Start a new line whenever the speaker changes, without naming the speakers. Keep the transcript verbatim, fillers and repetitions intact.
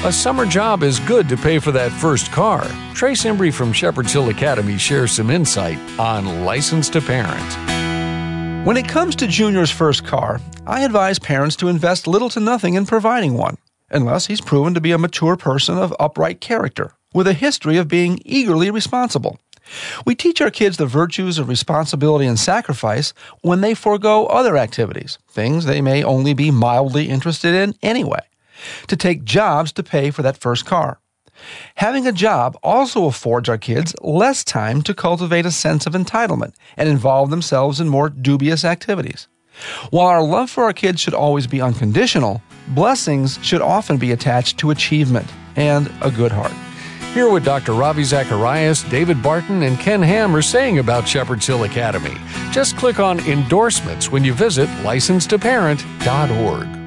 A summer job is good to pay for that first car. Trace Embry from Shepherd's Hill Academy shares some insight on License to Parent.
When it comes to Junior's first car, I advise parents to invest little to nothing in providing one, unless he's proven to be a mature person of upright character, with a history of being eagerly responsible. We teach our kids the virtues of responsibility and sacrifice when they forego other activities, things they may only be mildly interested in anyway, to take jobs to pay for that first car. Having a job also affords our kids less time to cultivate a sense of entitlement and involve themselves in more dubious activities. While our love for our kids should always be unconditional, blessings should often be attached to achievement and a good heart.
Hear what Doctor Ravi Zacharias, David Barton, and Ken Ham are saying about Shepherd's Hill Academy. Just click on Endorsements when you visit license to parent dot org.